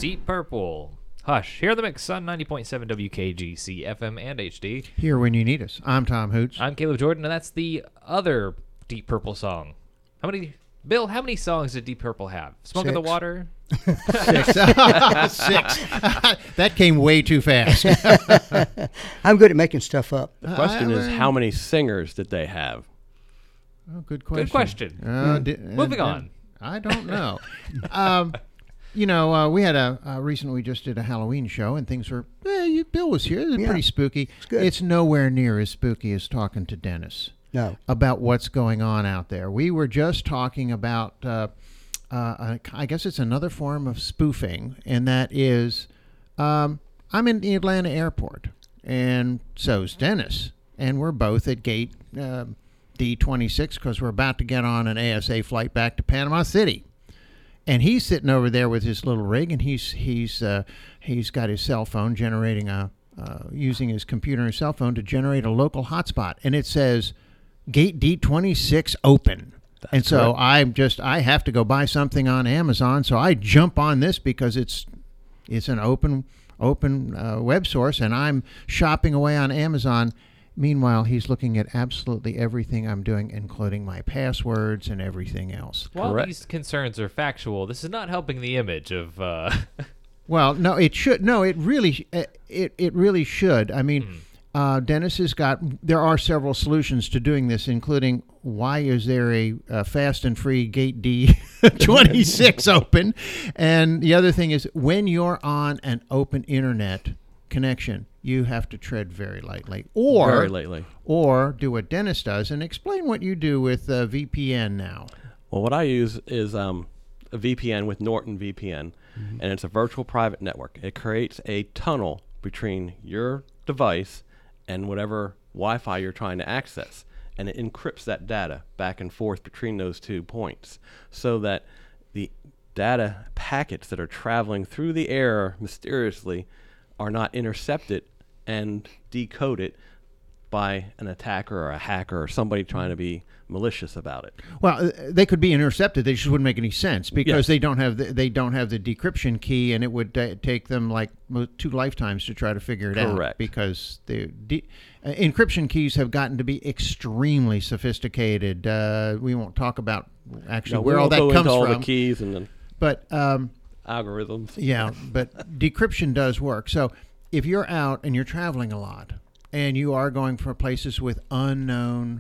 Deep Purple. Hush. Hear the mix on 90.7 WKGC FM and HD. Here when you need us. I'm Tom Hoots. I'm Caleb Jordan, and that's the other Deep Purple song. Bill, how many songs did Deep Purple have? Smoke in the 6. Water? 6. 6. That came way too fast. I'm good at making stuff up. The question is, how many singers did they have? Oh, good question. Good question. Moving on. I don't know. We had recently we just did a Halloween show, and things were, Bill was here. It was pretty spooky. It's good. It's nowhere near as spooky as talking to Dennis. No. About what's going on out there. We were just talking about, I guess it's another form of spoofing, and that is, I'm in the Atlanta airport, and so's Dennis, and we're both at gate D26 because we're about to get on an ASA flight back to Panama City. And he's sitting over there with his little rig, and he's got his cell phone generating using his computer and cell phone to generate a local hotspot, and it says Gate D26 open. And so correct. I have to go buy something on Amazon, so I jump on this because it's an open web source, and I'm shopping away on Amazon. Meanwhile, he's looking at absolutely everything I'm doing, including my passwords and everything else. While Correct. these concerns are factual, this is not helping the image of... Well, no, it should. No, it really should. I mean, Dennis has got. There are several solutions to doing this, including why is there a fast and free Gate D26 open, and the other thing is when you're on an open internet connection, you have to tread very lightly, or do what Dennis does and explain what you do with VPN now. Well, what I use is a VPN with Norton VPN, and it's a virtual private network. It creates a tunnel between your device and whatever Wi-Fi you're trying to access, and it encrypts that data back and forth between those 2 points so that the data packets that are traveling through the air mysteriously are not intercepted and decoded by an attacker or a hacker or somebody trying to be malicious about it. Well, they could be intercepted. They just wouldn't make any sense because Yes. they don't have the decryption key, and it would take them like 2 lifetimes to try to figure it out. Correct. Because the encryption keys have gotten to be extremely sophisticated. We won't talk about actually where all that comes from. All the keys and the But algorithms. yeah, but decryption does work. So if you're out and you're traveling a lot, and you are going for places with unknown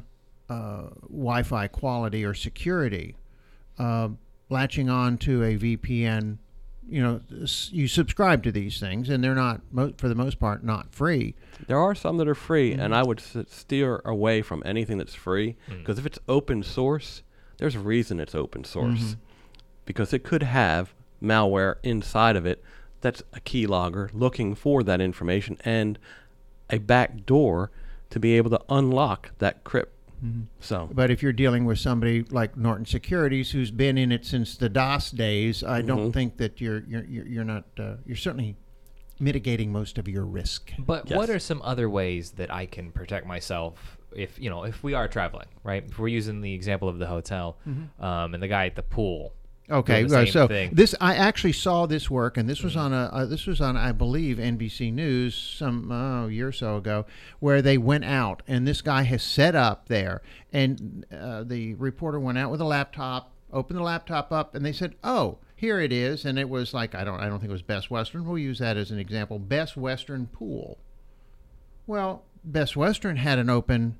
Wi-Fi quality or security, latching on to a VPN, you subscribe to these things, and they're not, for the most part, not free. There are some that are free, and I would steer away from anything that's free, because if it's open source, there's a reason it's open source, because it could have malware inside of it that's a keylogger looking for that information and a back door to be able to unlock that crypt. So, But if you're dealing with somebody like Norton Securities, who's been in it since the DOS days, I don't think that you're not. You're certainly mitigating most of your risk. But Yes. what are some other ways that I can protect myself if we are traveling, right? If we're using the example of the hotel and the guy at the pool. Okay, doing the same so thing. this I actually saw this work, and this was on I believe NBC News some year or so ago, where they went out, and this guy has set up there, and the reporter went out with a laptop, opened the laptop up, and they said, "Oh, here it is," and it was like I don't think it was Best Western. We'll use that as an example. Best Western pool. Well, Best Western had an open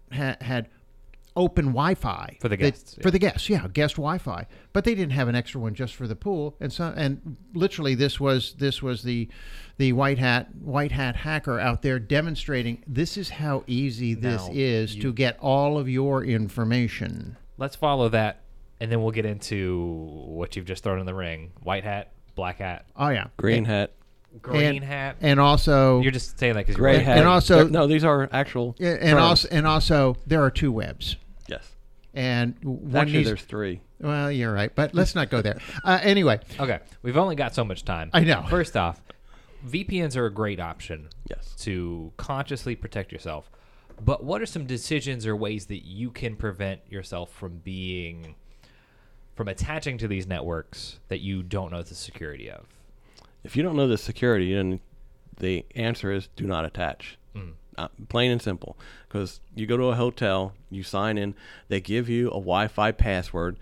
Wi-Fi For the guests, For the guests, guest Wi-Fi. But they didn't have an extra one just for the pool, and literally this was the white hat hacker out there demonstrating this is how easy this is to get all of your information. Let's follow that, and then we'll get into what you've just thrown in the ring: white hat, black hat, Oh yeah, green hat, green hat. and also You're just saying that because gray you're hat. and also- no, these are actual and terms. also there are 2 webs, Yes. and one Actually, needs, there's 3. well, you're right, but let's not go there. Anyway, Okay, we've only got so much time. I know. First off, VPNs are a great option Yes. to consciously protect yourself. But what are some decisions or ways that you can prevent yourself from attaching to these networks that you don't know the security of? If you don't know the security, then the answer is do not attach. Plain and simple. Because you go to a hotel, you sign in, they give you a Wi-Fi password.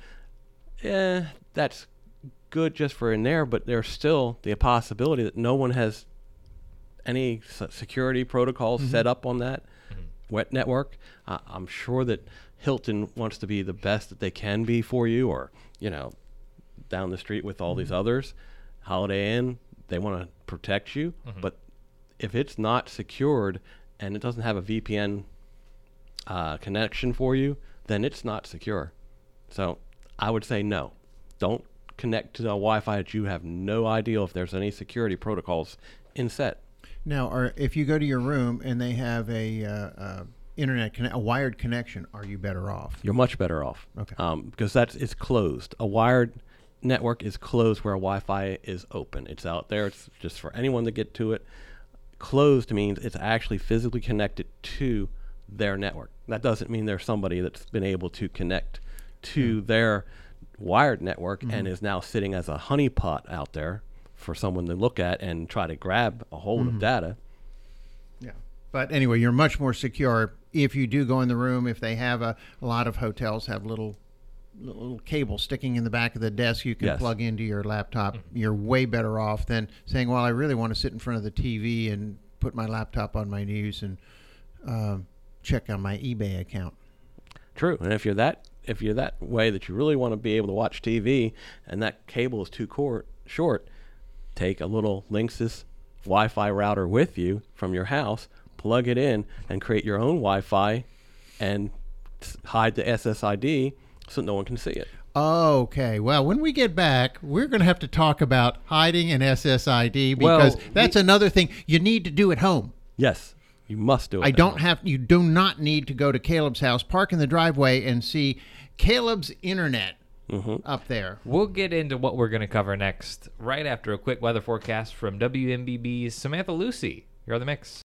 That's good just for in there, but there's still the possibility that no one has any security protocols set up on that wet network. I'm sure that Hilton wants to be the best that they can be for you, or down the street with all these others. Holiday Inn, they want to protect you, but if it's not secured and it doesn't have a VPN connection for you, then it's not secure. So I would say no. Don't connect to the Wi-Fi that you have no idea if there's any security protocols in set. Now, if you go to your room and they have a wired connection, are you better off? You're much better off. Okay. Because it's closed. A wired network is closed where Wi-Fi is open. It's out there. It's just for anyone to get to it. Closed means it's actually physically connected to their network. That doesn't mean there's somebody that's been able to connect to their wired network and is now sitting as a honeypot out there for someone to look at and try to grab a hold of data. Yeah. But anyway, you're much more secure if you do go in the room. If they have a lot of hotels have little cable sticking in the back of the desk you can plug into your laptop, you're way better off than saying, well, I really want to sit in front of the TV and put my laptop on my knees and check on my eBay account. True. And if you're that way that you really want to be able to watch TV and that cable is too short, take a little Linksys Wi-Fi router with you from your house, plug it in, and create your own Wi-Fi and hide the SSID so no one can see it. Okay. Well, when we get back, we're going to have to talk about hiding an SSID because that's another thing you need to do at home. Yes, you must do it. You do not need to go to Caleb's house, park in the driveway, and see Caleb's internet up there. We'll get into what we're going to cover next, right after a quick weather forecast from WMBB's Samantha Lucy. You're on The Mix.